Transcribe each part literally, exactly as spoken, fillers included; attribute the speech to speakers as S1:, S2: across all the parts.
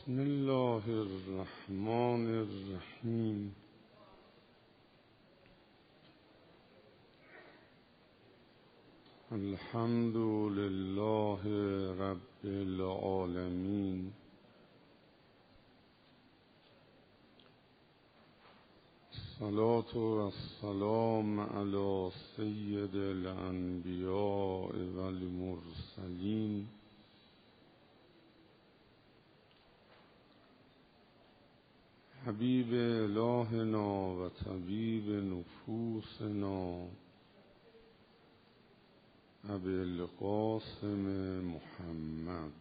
S1: بسم الله الرحمن الرحیم. الحمد لله رب العالمین. الصلاة والسلام علی سید الانبیاء والمرسلین حبیب الهنا و طبیب نفوسنا ابی القاسم محمد.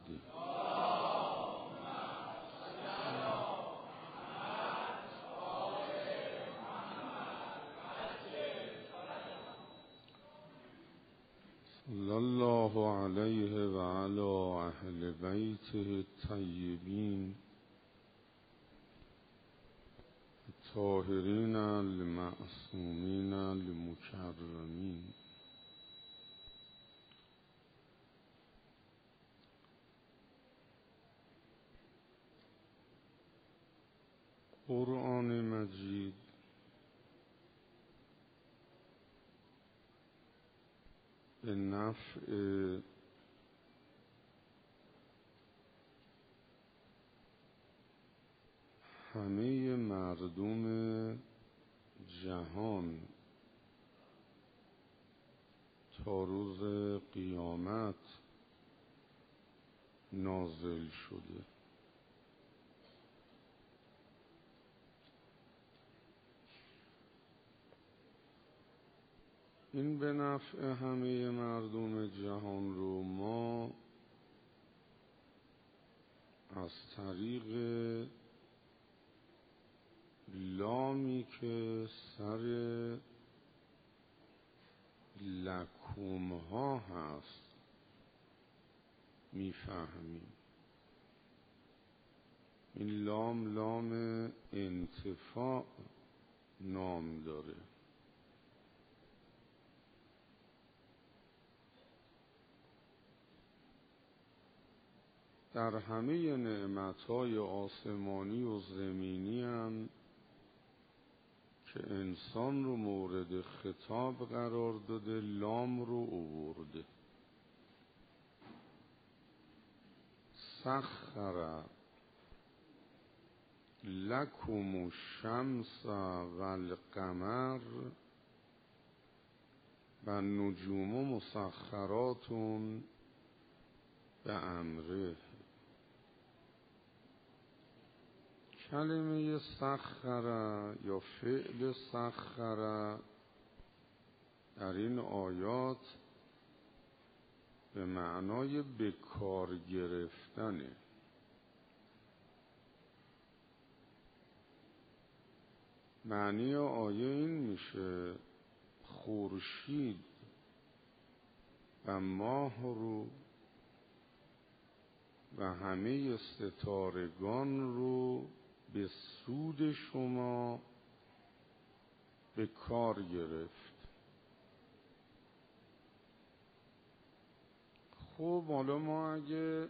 S1: صلی الله علیه و علی اهل بیته الطیبین الطاهرین المعصومین المکرمین. قرآن مجید به نفع همه مردم جهان تا روز قیامت نازل شده. این به نفع همه مردم جهان رو ما از طریق لامی که سر لکوم ها هست میفهمیم. این لام لام انتفاع نام داره. در همه نعمتهای آسمانی و زمینی هم که انسان رو مورد خطاب قرار داده لام رو آورده. سخر لکم الشمس والقمر و نجوم مسخرات به امره. کلمه سخر یا فعل سخر در این آیات به معنای به کار گرفتنه. معنی آیه این میشه خورشید و ماه رو و همه ستارگان رو به سود شما به کار گرفت. خب حالا ما اگه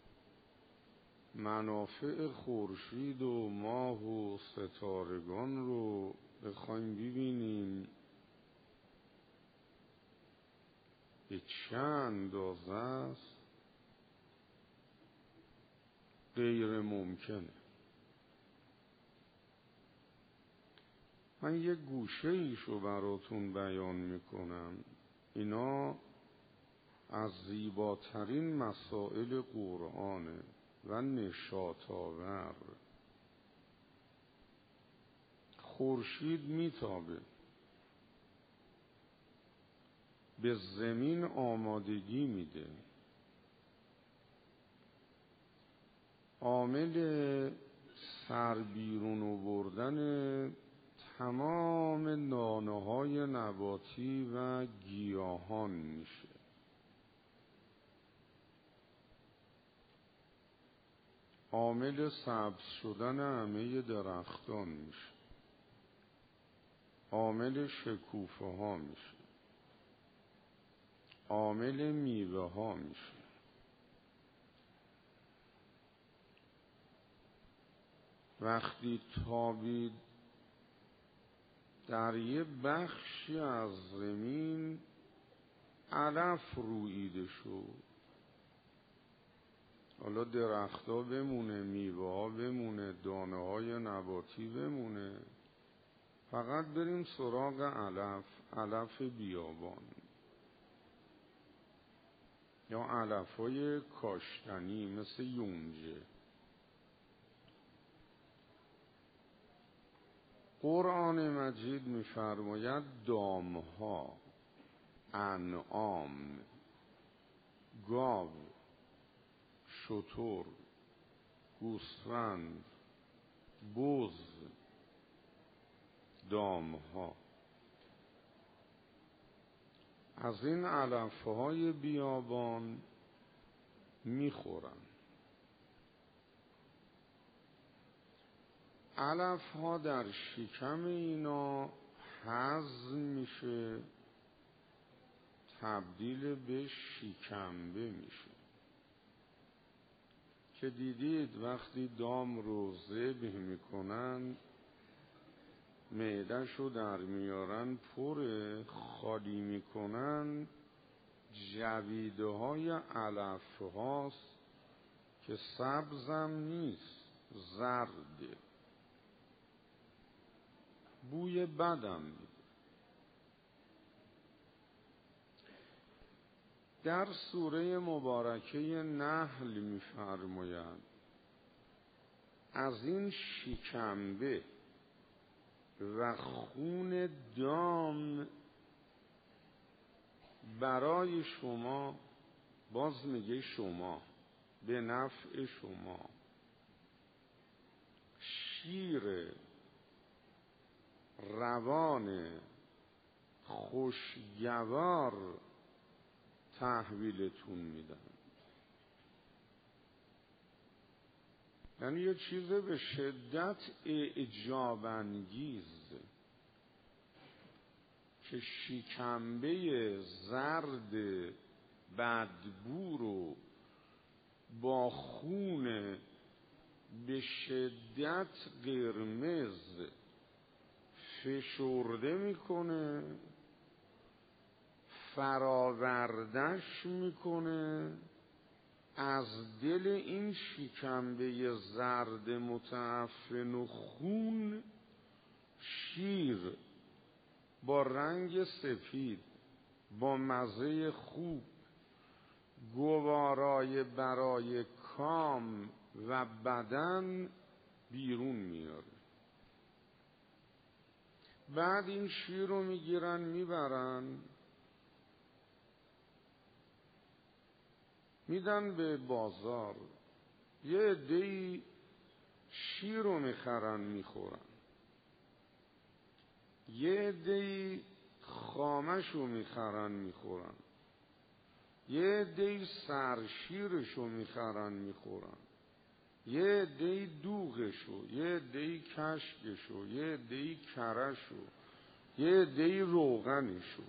S1: منافع خورشید و ماه و ستارگان رو بخوایم ببینیم به چه اندازه است غیر ممکنه. من یک گوشه ایشو براتون بیان میکنم. اینا از زیباترین مسائل قرآنه و نشاط آور. خورشید میتابه، به زمین آمادگی میده. عامل سر بیرون آوردن تمام دانه های نباتی و گیاهان میشه. عامل سبز شدن همه درختان میشه. عامل شکوفه ها میشه. عامل میوه ها میشه. وقتی تابید در یه بخشی از زمین علف روییده شد. حالا درخت‌ها بمونه، میوه‌ها بمونه، دانه‌های نباتی بمونه، فقط بریم سراغ علف، علف بیابان یا علف‌های کاشتنی مثل یونجه. قرآن مجید می‌فرماید دامها، انعام، گاو، شتر، گوسفند، بز، دامها از این علفهای بیابان میخورن. علفها در شکم اینا هضم میشه، تبدیل به شکمبه میشه که دیدید وقتی دام رو ذبح میکنن معده‌شو در میارن، پر خالی میکنن، جویده های علف هاست که سبزم نیست، زرده، بوی بدم میده. در سوره مبارکه نحل میفرماید از این شکمبه و خون دام برای شما، باز میگه شما، به نفع شما، شیر روان خوشگوار تحویلتون میدن. یعنی یه چیز به شدت اعجاب انگیز که شکمبه زرد بدبو رو با خون به شدت قرمز فشرده میکنه، فراوردش میکنه، از دل این شکمبه زرد متعفن و خون شیر با رنگ سفید، با مزه خوب، گوارای برای کام و بدن بیرون میاره. بعد این شیر رو میگیرن میبرن میدن به بازار، یه عده‌ای شیر رو میخرن میخورن، یه عده‌ای خامش رو میخرن میخورن، یه عده‌ای سرشیرش رو میخرن میخورن، یه عده‌ای دوغشو، یه عده‌ای کشکشو، یه عده‌ای کرشو، یه عده‌ای روغنشو.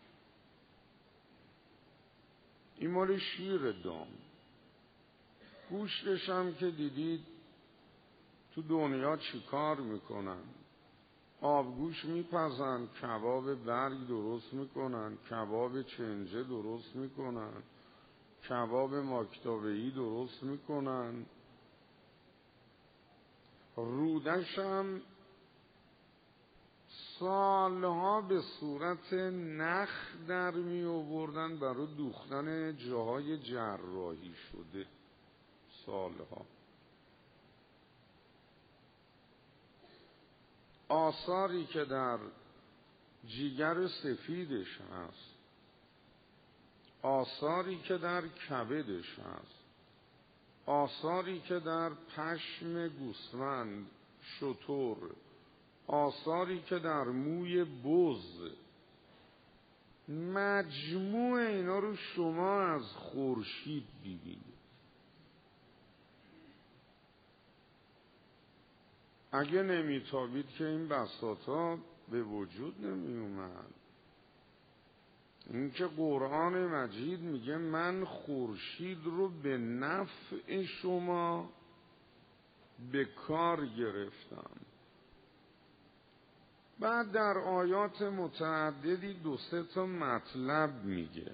S1: این مال شیر دام. گوشتش هم که دیدید تو دنیا چی کار میکنن، آبگوش میپزن، کباب برگ درست میکنن، کباب چنجه درست میکنن، کباب ماکتابه‌ای درست میکنن. رودش هم سالها به صورت نخ در می آوردن برای دوختن جاهای جراحی شده، سالها. آثاری که در جیگر سفیدش هست، آثاری که در کبدش هست، آثاری که در پشم گوسفند، شتر، آثاری که در موی بز، مجموع اینا رو شما از خورشید ببینید. اگه نمیتابید که این بساطا به وجود نمی اومد. این که قرآن مجید میگه من خورشید رو به نفع شما به کار گرفتم. بعد در آیات متعددی دو سه تا مطلب میگه.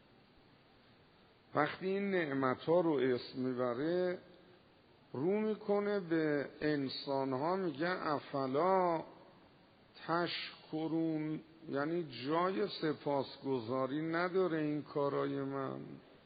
S1: وقتی این نعمت‌ها رو اسم میبره رو میکنه به انسان‌ها، میگه افلا تشکرون، یعنی جای سپاسگزاری نداره این کارای من؟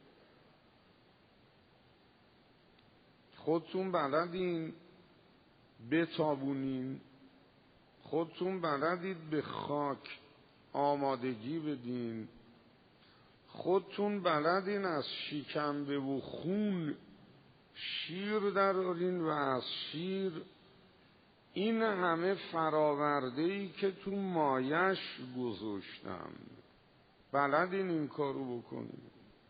S1: خودتون بلدین بتابونین، خودتون بلدید به خاک آمادگی بدین، خودتون بلدین از شکمبه و خون شیر درارین و از شیر این همه فراورده‌ای که تو مایش گذاشتم، بلدین این کارو بکنین؟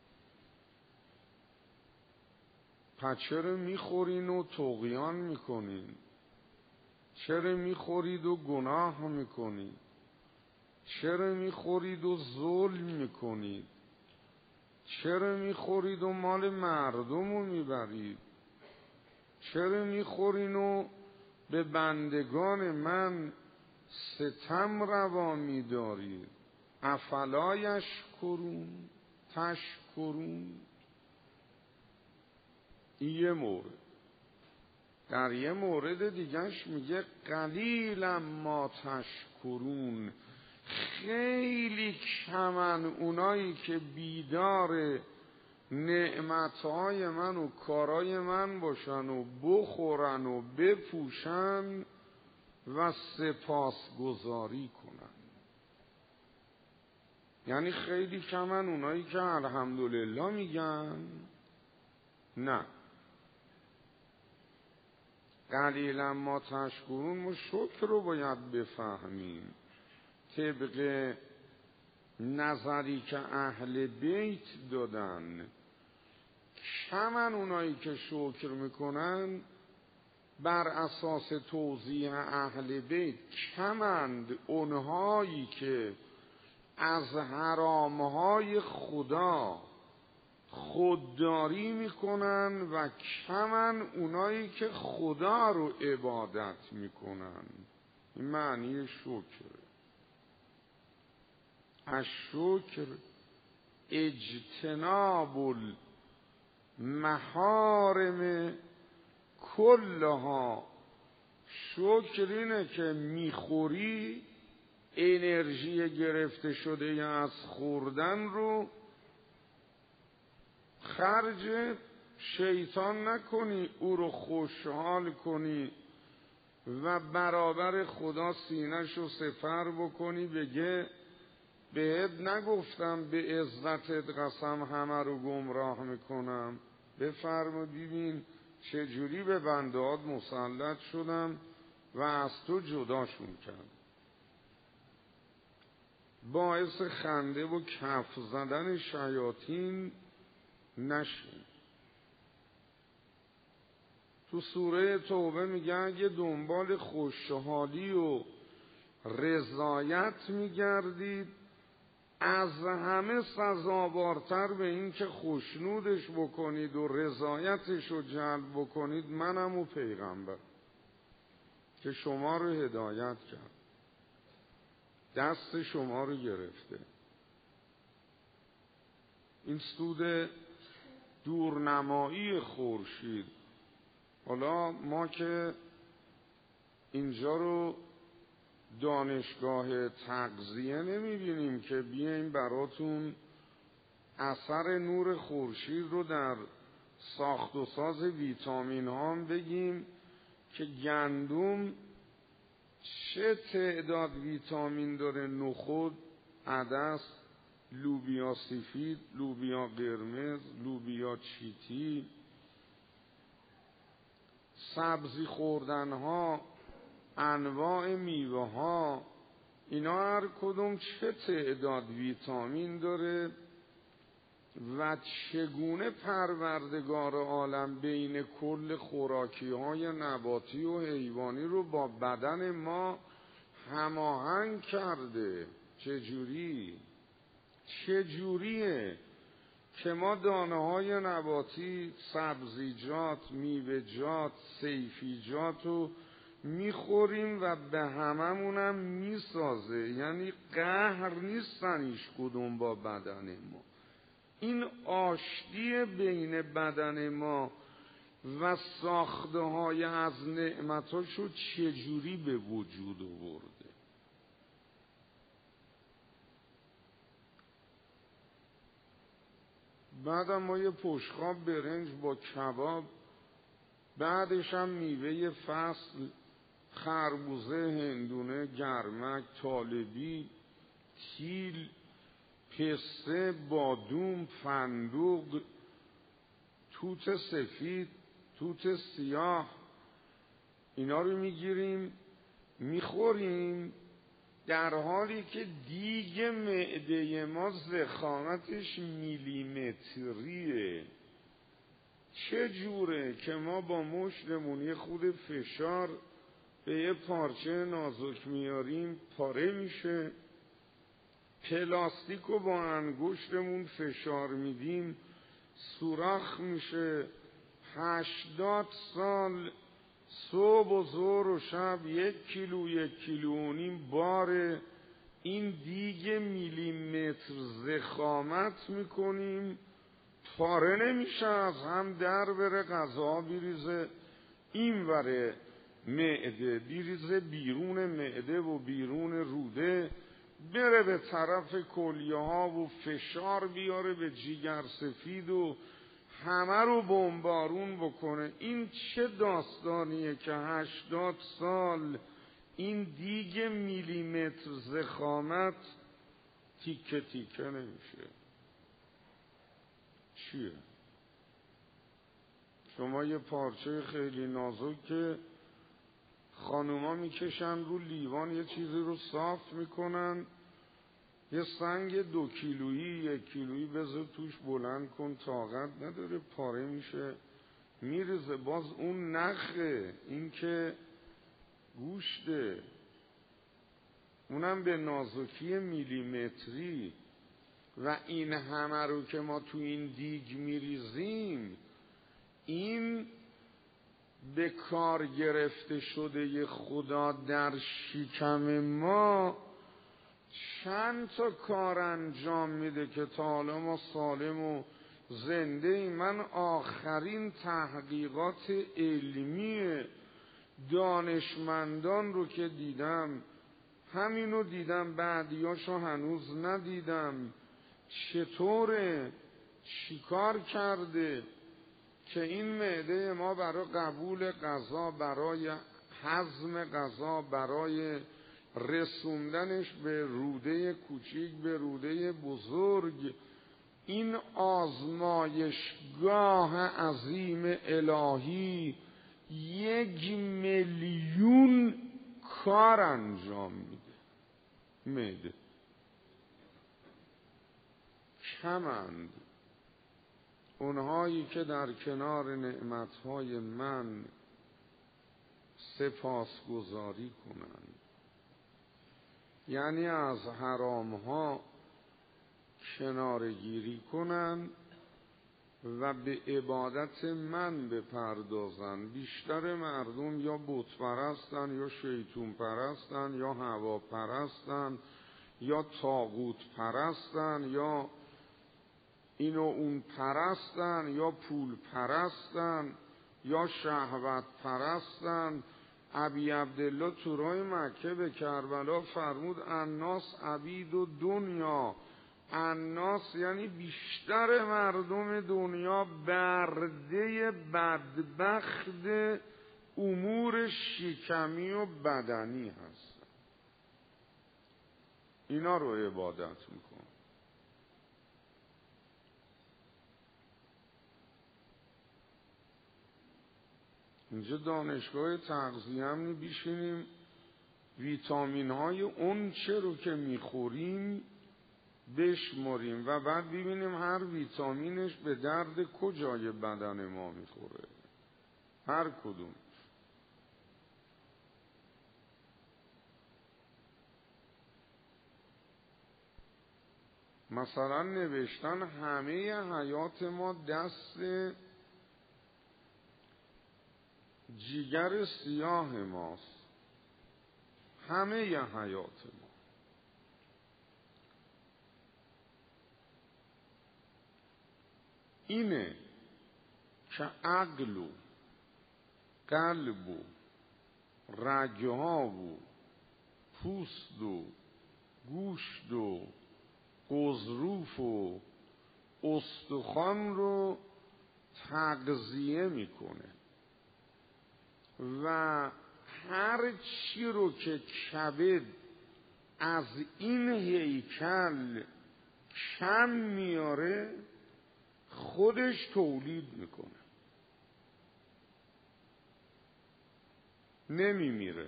S1: پس چرا میخورین و طغیان میکنین؟ چرا میخورید و گناه میکنید؟ چرا میخورید و ظلم میکنید؟ چرا میخورید و مال مردم رو میبرید؟ چرا میخورین و به بندگان من ستم روا میدارید؟ افلا یشکرون تشکرون. این یه مورد. در یه مورد دیگهش میگه قلیلا ما تشکرون، خیلی کمن اونایی که بیدار نعمتهای من و کارای من باشن و بخورن و بپوشن و سپاسگزاری کنن. یعنی خیلی کمن اونایی که الحمدلله میگن. نه، قلیلا ما تشکرون، ما شکر رو باید بفهمیم. طبق نظری که اهل بیت دادن، کمن اونایی که شکر میکنن بر اساس توضیح اهل بیت، کمند اونهایی که از حرامهای خدا خودداری میکنن و کمن اونایی که خدا رو عبادت میکنن. این معنی شکر. الشکر اجتناب المحارم کلها. شکر اینه که میخوری، انرژی گرفته شده از خوردن رو خرج شیطان نکنی، او رو خوشحال کنی و برابر خدا سینه‌ش رو سپر بکنی، بگه بهت نگفتم به عزتت قسم همه رو گمراه میکنم؟ بفرما ببین چجوری به بندهات مسلط شدم و از تو جداشون کردم. باعث خنده و کف زدن شیاطین نشین. تو سوره توبه میگه اگه دنبال خوشحالی و رضایت میگردید، از همه سزاوارتر به این که خوشنودش بکنید و رضایتش رو جلب بکنید منم و پیغمبر که شما رو هدایت کرد، دست شما رو گرفته. این سود دورنمایی خورشید. حالا ما که اینجا رو دانشگاه تغذیه نمیبینیم که بیایم براتون اثر نور خورشید رو در ساخت و ساز ویتامین ها هم بگیم که گندم چه تعداد ویتامین داره، نخود، عدس، لوبیا سفید، لوبیا قرمز، لوبیا چیتی، سبزی خوردن ها، انواع میوه ها، اینا هر کدوم چه تعداد ویتامین داره و چگونه پروردگار عالم بین کل خوراکی های نباتی و حیوانی رو با بدن ما هماهنگ کرده. چجوری؟ چجوریه که ما دانه های نباتی، سبزیجات، میوه‌جات، صیفیجات رو میخوریم و به هممونم میسازه، یعنی قهر نیستن هیچ کدوم با بدن ما. این آشتی بین بدن ما و ساخته های از نعمتاشو چجوری به وجود آورده؟ بعدم ما یه پشتخواب برنج با کباب، بعدش هم میوه فصل، خربوزه، هندونه، گرمک، طالبی، تیل، پسته، بادوم، فندوق، توت سفید، توت سیاه، اینا رو میگیریم میخوریم، در حالی که دیگ معده ما ضخامتش میلیمتریه. چه جوره که ما با مشتمون یه خود فشار به یه پارچه نازک میاریم پاره میشه، پلاستیک رو با انگشتمون فشار میدیم سوراخ میشه. هشتاد سال صبح و ظهر و شب یک کیلو یک کیلو و نیم بار این دیگ میلیمتر ضخامت میکنیم، پاره نمیشه، از هم در بره، غذا بیریزه این وره معده، بیریزه بیرون معده و بیرون روده، بره به طرف کلیه ها و فشار بیاره به جیگر سفید و همه رو بمبارون بکنه. این چه داستانیه که هشتاد سال این دیگ میلیمتر ضخامت تیکه تیکه نمیشه؟ چیه؟ شما یه پارچه خیلی نازک که خانوما میکشن رو لیوان، یه چیزی رو صاف میکنن، یه سنگ دو کیلویی یک کیلویی بذار توش بلند کن، طاقت نداره، پاره میشه میرزه. باز اون نخه، این که گوشته، اونم به نازکی میلیمتری. و این همه رو که ما تو این دیگ میریزیم، این به کار گرفته شده خدا در شکم ما چند تا کار انجام میده که تا حالا ما سالم و زنده ایم. من آخرین تحقیقات علمی دانشمندان رو که دیدم، همینو دیدم، بعدیاشو هنوز ندیدم. چطوره، چیکار کرده که این معده ما برای قبول غذا، برای هضم غذا، برای رسوندنش به روده کوچیک به روده بزرگ، این آزمایشگاه عظیم الهی یک میلیون کار انجام میده. معده کمند اونهایی که در کنار نعمتهای من سپاسگزاری کنند، یعنی از حرامها کنارگیری کنند و به عبادت من بپردازن. بیشتر مردم یا بت پرستن یا شیطون پرستن یا هوا پرستن یا طاغوت پرستن یا اینو اون پرستن یا پول پرستن یا شهوت پرستن. ابی عبدالله تو راه مکه به کربلا فرمود الناس عبید و دنیا. الناس یعنی بیشتر مردم دنیا برده بدبخت امور شکمی و بدنی هستن. اینا رو عبادت میکن. اینجا دانشگاه تغذیه هم بیشینیم ویتامین های اون چه رو که میخوریم بشماریم و بعد ببینیم هر ویتامینش به درد کجای بدن ما میخوره، هر کدوم. مثلا نوشتن همه حیات ما دست جیگر سیاه ماست، همه حیات ما. اینه که عقل و قلب و رگها و پوست و گوشت و غضروف و استخوان رو تغذیه میکنه و هر چی رو که کبد از این هیکل کم میاره خودش تولید میکنه، نمیمیره،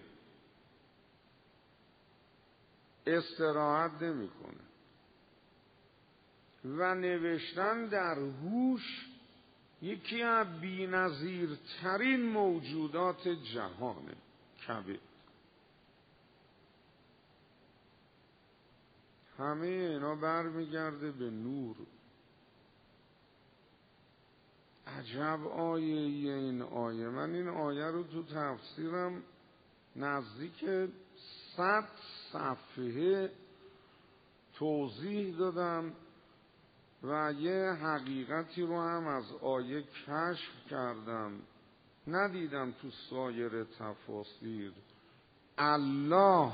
S1: استراحت نمیکنه. و نوشتن در هوش یکی از بی‌نظیرترین موجودات جهانه کبد. همه اینا برمیگرده به نور. عجب آیه این آیه. من این آیه رو تو تفسیرم نزدیک صد صفحه توضیح دادم و یه حقیقتی رو هم از آیه کشف کردم، ندیدم تو سایر تفاسیر. الله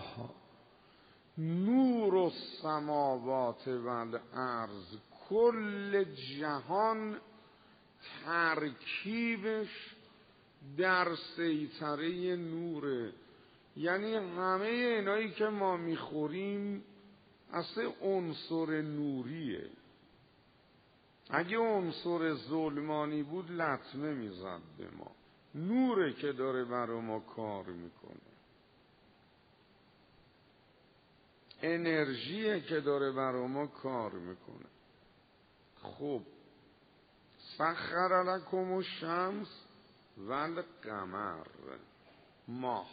S1: نور السماوات والارض، کل جهان ترکیبش در سیطره نوره. یعنی همه اینایی که ما میخوریم اصلا عنصر نوریه. اگه عنصر ظلمانی بود لطمه میزد به ما. نوره که داره برای ما کار میکنه، انرژیه که داره برای ما کار میکنه. خب سخر لکم الشمس والقمر، ماه.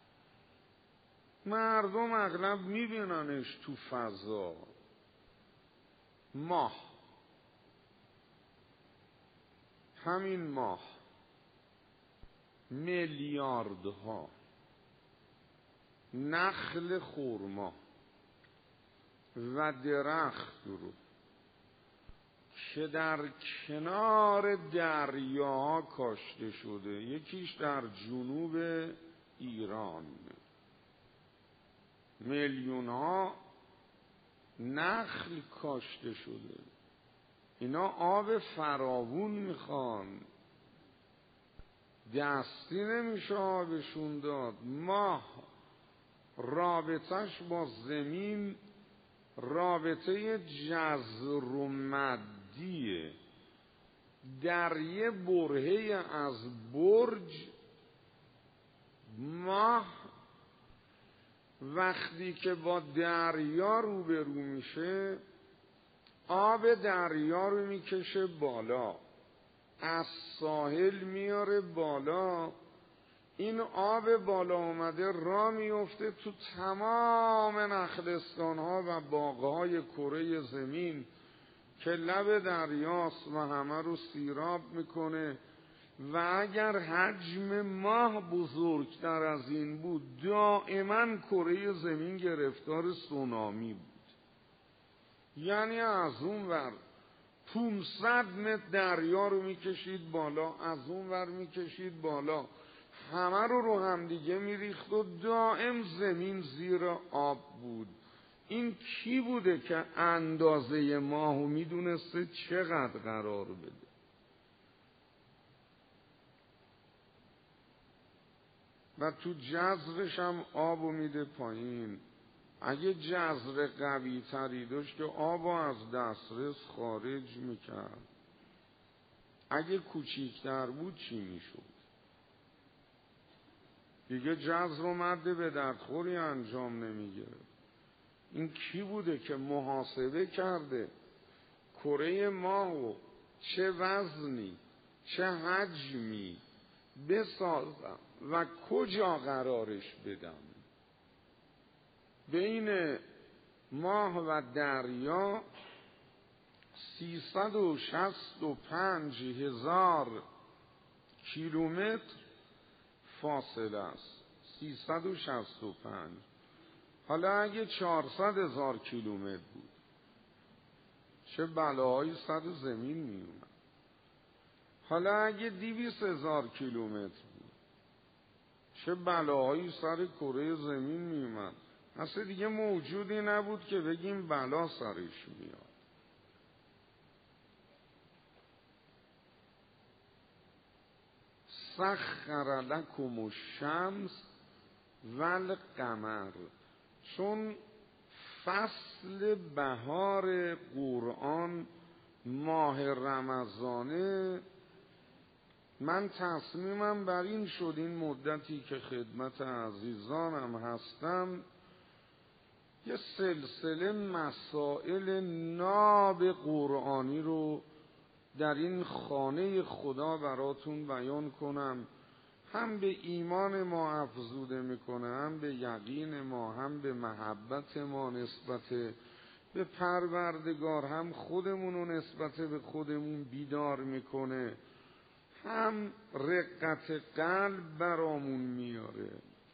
S1: مردم اغلب میبیننش تو فضا. ماه، همین ماه میلیاردها نخل خرما و درخت رو که در کنار دریاها کاشته شده، یکیش در جنوب ایران، میلیون ها نخل کاشته شده. اینا آب فراوون میخوان، دستی نمیشه آبشون داد. ماه رابطش با زمین رابطه جذر و مدیه. در یه برهه از برج ماه وقتی که با دریا روبرو میشه آب دریا رو میکشه بالا، از ساحل میاره بالا. این آب بالا اومده را میفته تو تمام نخلستان ها و باغهای کره زمین که لب دریاست و همه رو سیراب میکنه. و اگر حجم ماه بزرگتر از این بود دائما کره زمین گرفتار سونامی بود. یعنی از اون ور پونصد متر دریا رو میکشید بالا، از اون ور میکشید بالا، همه رو رو هم دیگه میریخت و دائم زمین زیر آب بود. این کی بوده که اندازه ماهو میدونسته چقدر قرار بده؟ و تو جذرش هم آبو میده پایین. اگه جذر قوی تری داشت که آبو از دسترس خارج میکرد. اگه کوچیکتر بود چی میشد؟ دیگه جذر و مد به دردخوری انجام نمیگیره. این کی بوده که محاسبه کرده کره ماهو چه وزنی چه حجمی بسازم و کجا قرارش بدم؟ بین ماه و دریا سیصد و شصت و پنج هزار کیلومتر فاصله است. سیصد و شصت و پنج. حالا اگه چهارصد هزار کیلومتر بود چه بلاهایی سر زمین می اومد. حالا اگه دویست هزار کیلومتر بود چه بلاهایی سر کره زمین می اومد. اصلا دیگه موجودی نبود که بگیم بلا سرش میاد. سخر لکم الشمس والقمر. چون فصل بهار قرآن ماه رمضانه، من تصمیمم بر این شد این مدتی که خدمت عزیزانم هستم یه سلسله مسائل ناب قرآنی رو در این خانه خدا براتون بیان کنم. هم به ایمان ما افزوده میکنه، هم به یقین ما، هم به محبت ما نسبت به پروردگار، هم خودمون رو نسبت به خودمون بیدار میکنه، هم رقت قلب برامون میاره.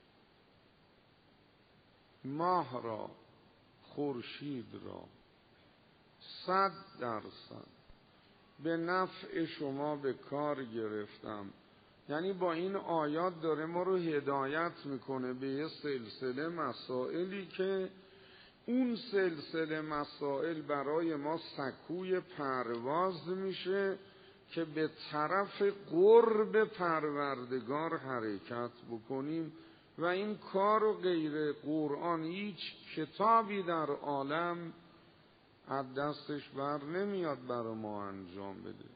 S1: ماه را، خورشید را صد درصد به نفع شما به کار گرفتم. یعنی با این آیات داره ما رو هدایت میکنه به یه سلسله مسائلی که اون سلسله مسائل برای ما سکوی پرواز میشه که به طرف قرب پروردگار حرکت بکنیم و این کار و غیر قرآن هیچ کتابی در عالم از دستش بر نمیاد برای ما انجام بده.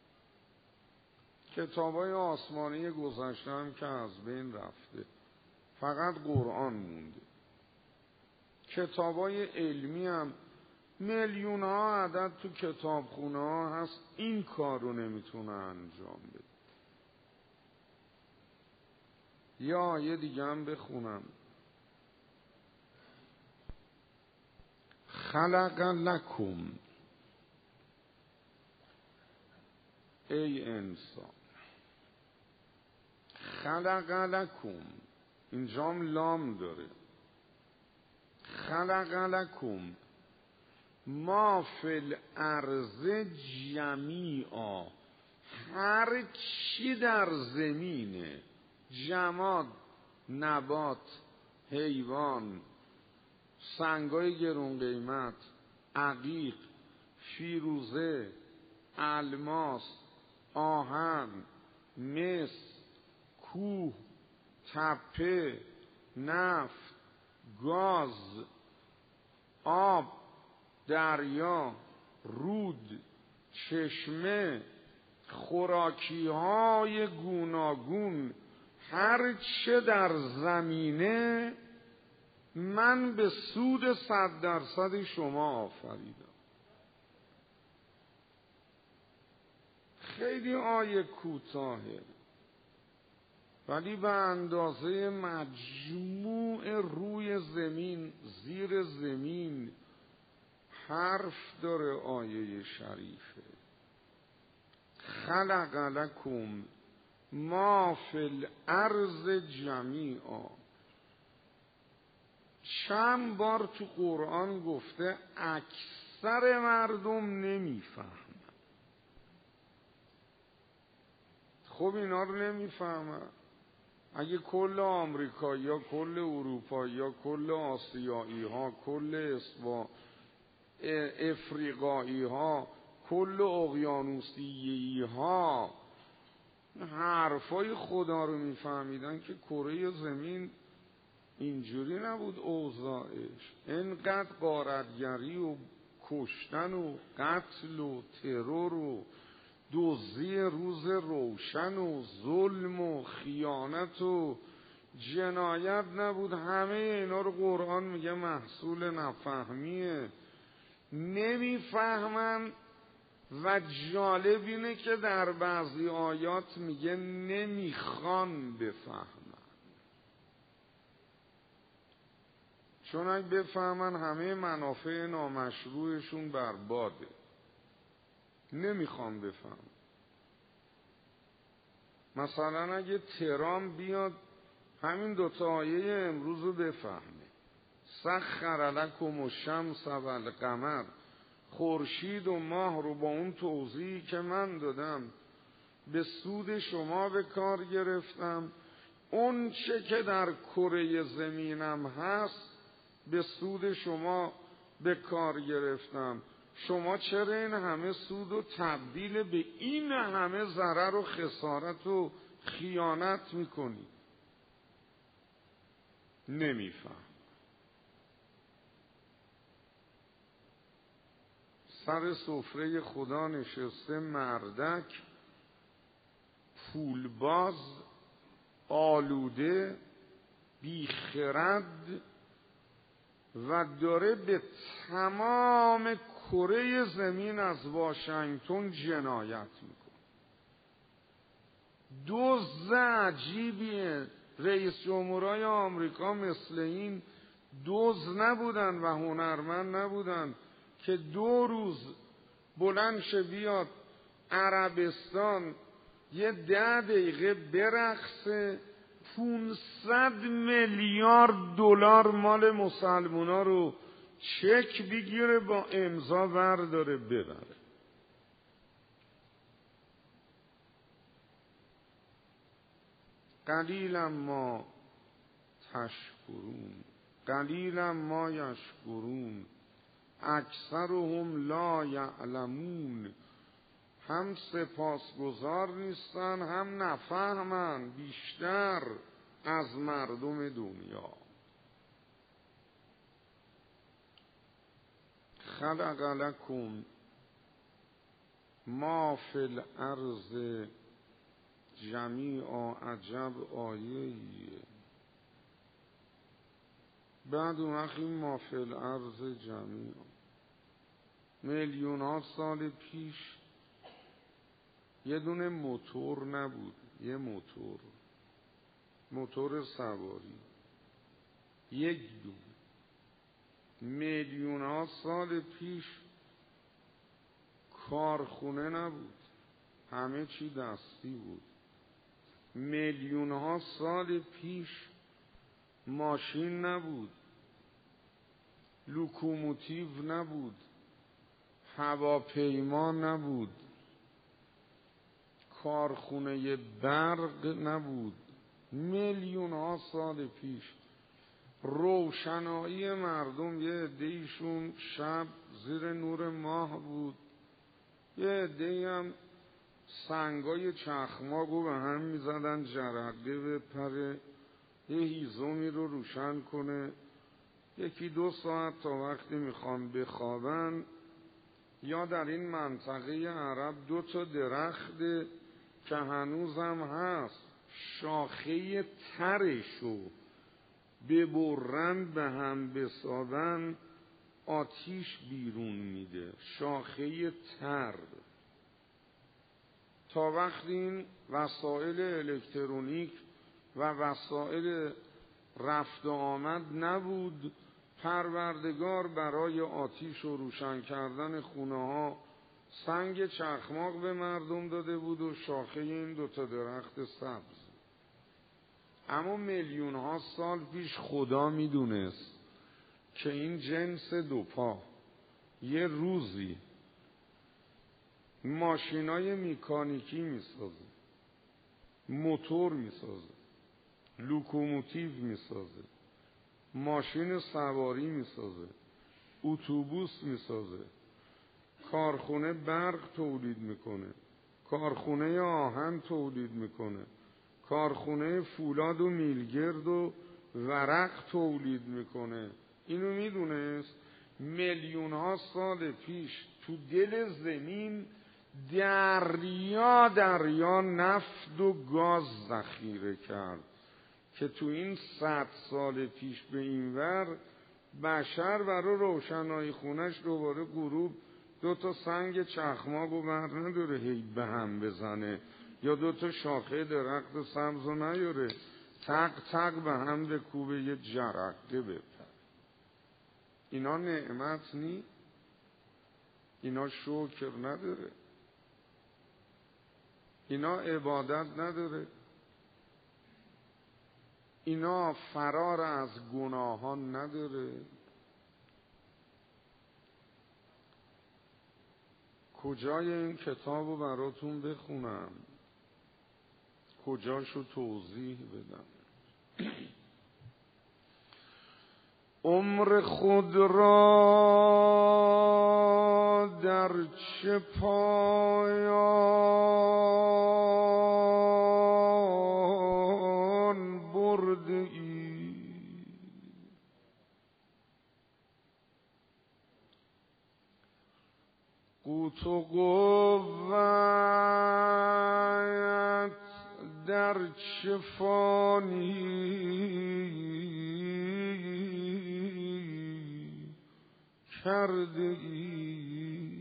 S1: کتابای آسمانی گذشته هم که از بین رفته، فقط قرآن مونده. کتابای علمی هم میلیون ها عدد تو کتابخونه ها هست، این کار رو نمیتونه انجام بده. یا آیه دیگه هم بخونم. خلق لکم، ای انسان، خلق لکم، اینجام لام داره. خلق لکم ما فی الارض جمیعا، هر چی در زمینه، جماد، نبات، حیوان، سنگای گرون قیمت، عقیق، فیروزه، الماس، آهن، مس، کوه، تپه، نفت، گاز، آب، دریا، رود، چشمه، خوراکی های گوناگون، هر چه در زمینه من به سود صد درصد شما آفریدم. خیلی آیه کوتاهه ولی به اندازه مجموع روی زمین، زیر زمین حرف داره آیه شریفه. خلق لکم ما فی الارض جمیعا. چند بار تو قرآن گفته اکثر مردم نمیفهمن. خب اینا رو نمیفهمن. اگه کل آمریکایی ها، کل اروپایی ها، کل آسیایی ها، کل اسوا افریقایی ها، کل اقیانوسیه‌ای ها حرفای خدا رو میفهمیدن که کره زمین اینجوری نبود اوضاعش. اینقدر غارتگری و کشتن و قتل و ترور و دزدی روز روشن و ظلم و خیانت و جنایت نبود. همه اینا رو قرآن میگه محصول نفهمیه، نمیفهمن. و جالب اینه که در بعضی آیات میگه نمیخوان بفهمن، چون اگه بفهمن همه منافع نامشروعشون برباده. نمیخوام بفهم. مثلا اگه ترام بیاد همین دوتا آیه امروز رو بفهمه، سخر لکم الشمس و القمر، خورشید و ماه رو با اون توضیحی که من دادم به سود شما به کار گرفتم، اون چه که در کره زمینم هست به سود شما به کار گرفتم. شما چرا این همه سود و تبدیل به این همه ضرر و خسارت و خیانت میکنی؟ نمیفهم. سر سفره خدا نشسته مردک، پولباز، آلوده، بیخرد و داره به تمام کره زمین از واشنگتن جنایت میکنه. دزد عجیبیه. رئیس جمهورای آمریکا مثل این دزد نبودن و هنرمند نبودن که دو روز بلند شه بیاد عربستان یه ده دقیقه برقصه، پونصد میلیارد دلار مال مسلمونا رو چک بگیره با امضا برداره ببره. قلیلا ما تشکرون قلیلا ما یشکرون اکثرهم لا یعلمون. هم سپاسگزار نیستن، هم نفهمن بیشتر از مردم دنیا. خلق لکم ما فی الارض جمیعا. عجب آیه‌ایه. بعد اون وقت این ما فی الارض جمیعا میلیون ها سال پیش یه دونه موتور نبود، یه موتور موتور سواری یک دونه. میلیون ها سال پیش کارخونه نبود، همه چی دستی بود. میلیون ها سال پیش ماشین نبود، لوکوموتیو نبود، هواپیما نبود، کارخونه برق نبود. میلیون ها سال پیش روشنایی مردم یه عده‌ایشون شب زیر نور ماه بود، یه عده‌ای هم سنگای چخماقو به هم میزدن جرقه بپره، یه هیزومی رو روشن کنه. یکی دو ساعت تا وقتی میخوان بخوابن. یا در این منطقه عرب دو تا درخت که هنوزم هست شاخه ترشو ببرن به هم بسابن آتیش بیرون میده. شاخه تر. تا وقتی این وسایل الکترونیک و وسایل رفت و آمد نبود، پروردگار برای آتیش و روشن کردن خونه ها سنگ چخماق به مردم داده بود و شاخه این دوتا درخت سبز. اما میلیون ها سال پیش خدا میدونست که این جنس دوپا یه روزی ماشینای مکانیکی میسازه، موتور میسازه، لوکوموتیو میسازه، ماشین سواری میسازه، اتوبوس میسازه، کارخونه برق تولید میکنه، کارخونه آهن تولید میکنه، کارخونه فولاد و میلگرد و ورق تولید میکنه. اینو میدونست. میلیون ها سال پیش تو دل زمین دریا دریا نفت و گاز ذخیره کرد که تو این صد سال پیش به این ور بشر برای روشنایی خونش دوباره غروب دو تا سنگ چخماق و بر نداره هی به هم بزنه، یا دو تا شاخه درخت سبز و نیاره تق تق به هم به کوبه یه جرقه بپر. اینا نعمت نی؟ اینا شکر نداره؟ اینا عبادت نداره، اینا فرار از گناهان نداره. کجای این کتاب رو براتون بخونم؟ کجاشو توضیح بدم؟ عمر خود را در چه پایان برده ای؟ قوت و قوت در چه فانی کرده ای؟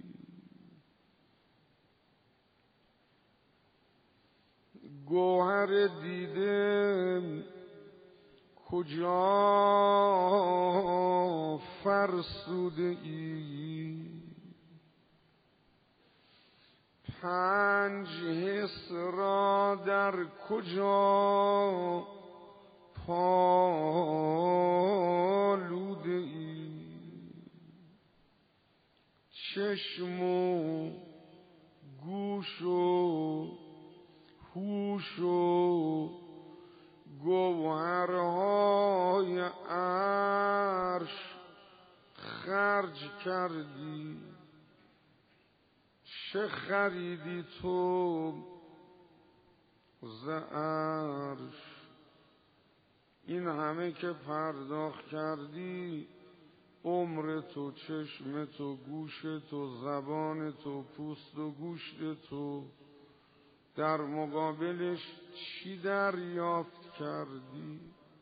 S1: گوهر دیده کجا فرسوده ای؟ پنج حس را در کجا پالوده ای؟ چشم و گوش و هوش و گوهرهای عرش خرج کردی. چه خریدی تو ز عرش؟ این همه که پرداخت کردی، عمر تو، چشم تو، گوش تو، زبان تو، پوست و گوشت تو، در مقابلش چی دریافت کردی؟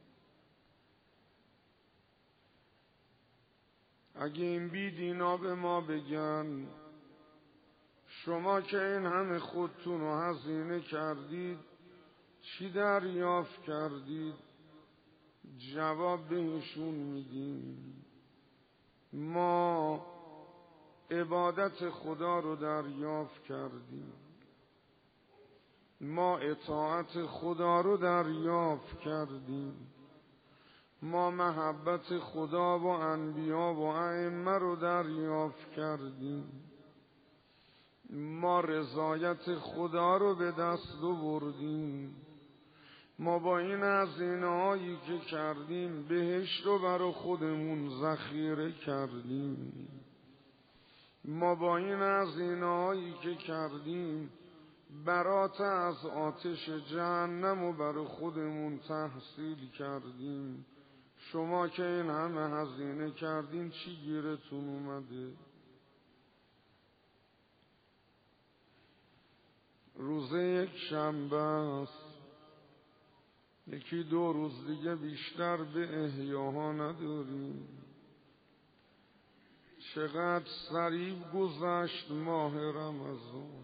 S1: اگه این بید اینا به ما بگن شما که این همه خودتون رو هزینه کردید چی دریافت کردید؟ جواب بهشون میدیم ما عبادت خدا رو دریافت کردیم، ما اطاعت خدا رو دریافت کردیم، ما محبت خدا و انبیا و ائمه رو دریافت کردیم، ما رضایت خدا رو به دست آوردیم، ما با این هزینه‌هایی که کردیم بهشت رو برای خودمون ذخیره کردیم، ما با این هزینه‌هایی که کردیم برات از آتش جهنم رو برای خودمون تحصیل کردیم. شما که این همه هزینه کردین چی گیرتون اومده؟ روز یک شنبه است، یکی دو روز دیگه بیشتر به احیاها نداریم. چقدر سریع گذشت ماه رمضان.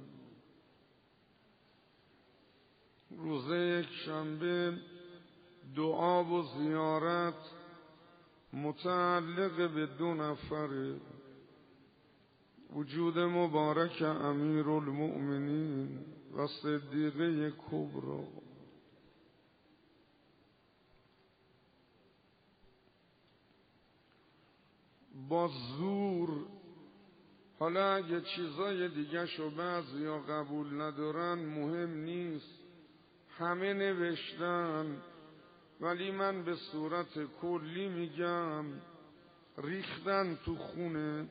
S1: روز یک شنبه دعا و زیارت متعلق به دو نفر، وجود مبارک امیرالمؤمنین و صدیقه کبری. با زور، حالا اگه چیزای دیگه شو بعضی یا قبول ندارن مهم نیست، همه نوشتن، ولی من به صورت کلی میگم ریختن تو خونه.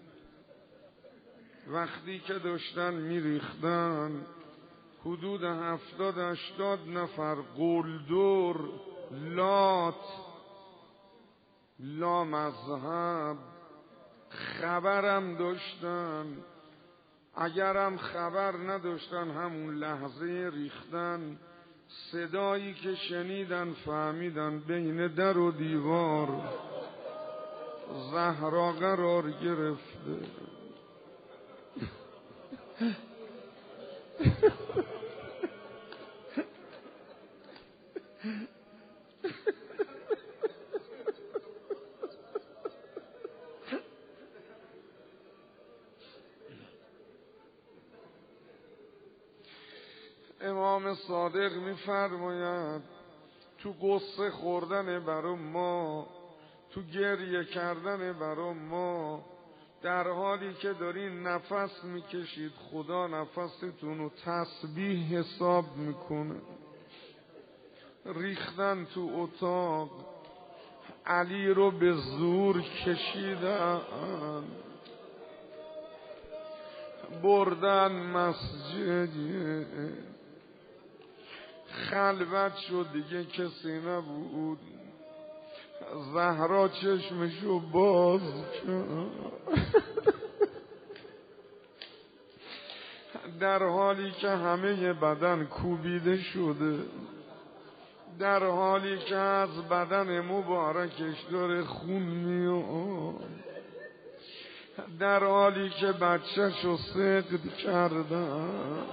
S1: وقتی که داشتن میریختن حدود هفتاد هشتاد نفر قلدر، لات، لا مذهب خبرم داشتن. اگرم خبر نداشتن همون لحظه ریختن، صدایی که شنیدن فهمیدن بین در و دیوار زهرا قرار گرفته. صادق میفرماید تو قصه خوردن برای ما، تو گریه کردن برای ما، در حالی که دارین نفس میکشید خدا نفستون رو تسبیح حساب میکنه. ریختن تو اتاق، علی رو به زور کشیدن، بردن مسجد، خلوت شد دیگه کسی نبود. زهرا چشمشو باز کرد در حالی که همه بدن کوبیده شده، در حالی که از بدن مبارکش داره خون میاد، در حالی که بچه‌شو سقط کردن.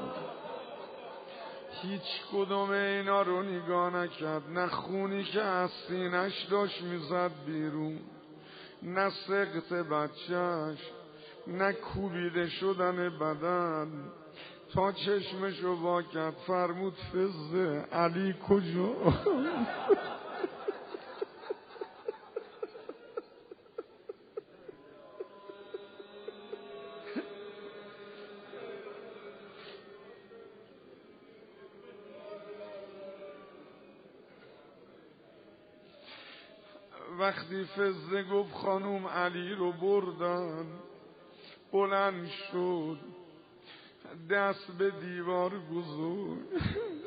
S1: هیچ کدوم اینا رو نگاه نکرد، نه خونی که از سینه‌اش داشت میزد بیرون، نه سقط بچه‌ش، نه کوبیده شدن بدن. تا چشمشو وا کرد فرمود فزه علی کجا؟ وقتی فزه گفت خانوم علی رو بردن، بلند شد دست به دیوار گذاشت،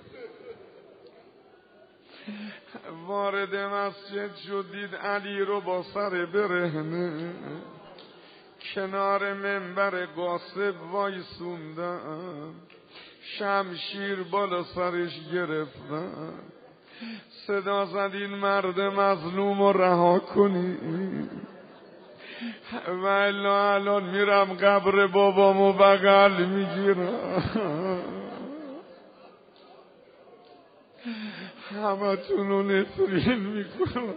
S1: وارد مسجد شد، دید علی رو با سر برهنه کنار منبر قاسب وایسوندن، شمشیر بالا سرش گرفتن، صدا زدین مرد مظلوم رو رها کنی و الا الان میرم قبر بابامو بغل میگیرم. همه تونو نفرین میکنم.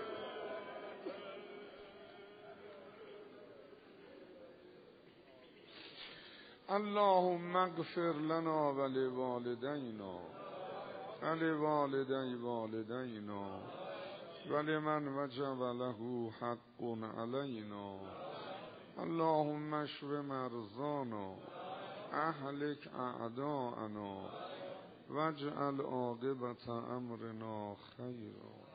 S1: اللهم اغفر لنا ولوالدینا ولوالدی والدینا ولمن وجب له حق علینا. اللهم اشف مرضانا اهلک اعداءنا واجعل عاقبت امرنا خیرا.